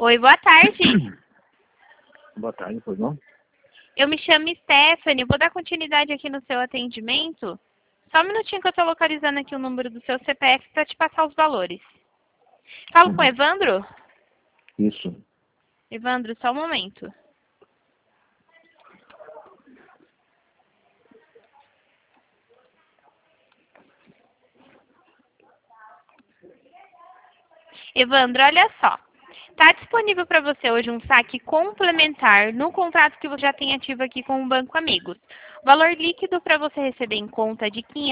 Oi, boa tarde. Boa tarde, pois não? Eu me chamo Stephanie. Vou dar continuidade aqui no seu atendimento. Só um minutinho que eu estou localizando aqui o número do seu CPF para te passar os valores. Falo com o Evandro? Isso. Evandro, só um momento. Evandro, olha só. Está disponível para você hoje um saque complementar no contrato que você já tem ativo aqui com o Banco Amigos. O valor líquido para você receber em conta é de R$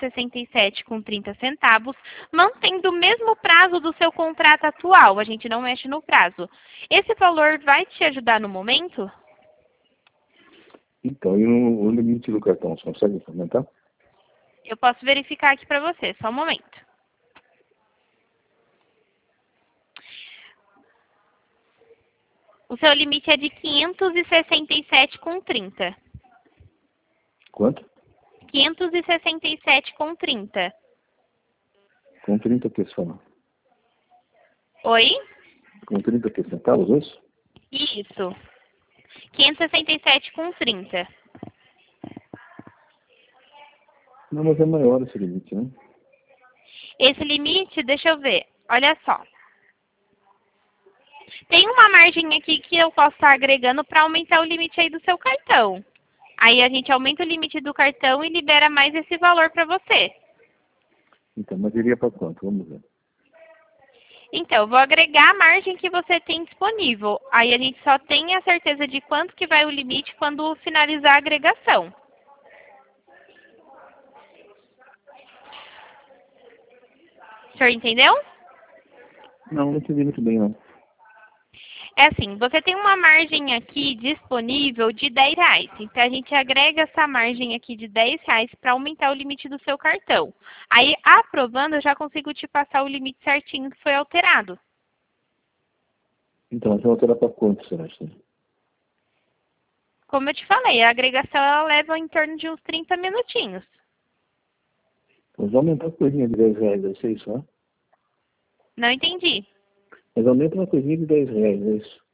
567,30, mantendo o mesmo prazo do seu contrato atual. A gente não mexe no prazo. Esse valor vai te ajudar no momento? Então, e o limite do cartão, você consegue comentar? Eu posso verificar aqui para você, só um momento. O seu limite é de 567,30. Quanto? 567,30. Com 30 que você fala? Oi? Com 30 que centavos, isso? Isso. 567,30. Não, mas é maior esse limite, né? Esse limite, deixa eu ver. Olha só. Tem uma margem aqui que eu posso estar agregando para aumentar o limite aí do seu cartão. Aí a gente aumenta o limite do cartão e libera mais esse valor para você. Então, mas iria para quanto? Vamos ver. Então, eu vou agregar a margem que você tem disponível. Aí a gente só tem a certeza de quanto que vai o limite quando finalizar a agregação. O senhor entendeu? Não entendi muito bem, não. É assim, você tem uma margem aqui disponível de R$ 10. Então, a gente agrega essa margem aqui de R$ 10 para aumentar o limite do seu cartão. Aí, aprovando, eu já consigo te passar o limite certinho que foi alterado. Então, você vai alterar para quanto, será? Como eu te falei, a agregação ela leva em torno de uns 30 minutinhos. Mas aumentar uma coisinha de 10 reais, deve ser isso, né? Não entendi. Mas aumenta uma coisinha de 10 reais, é isso?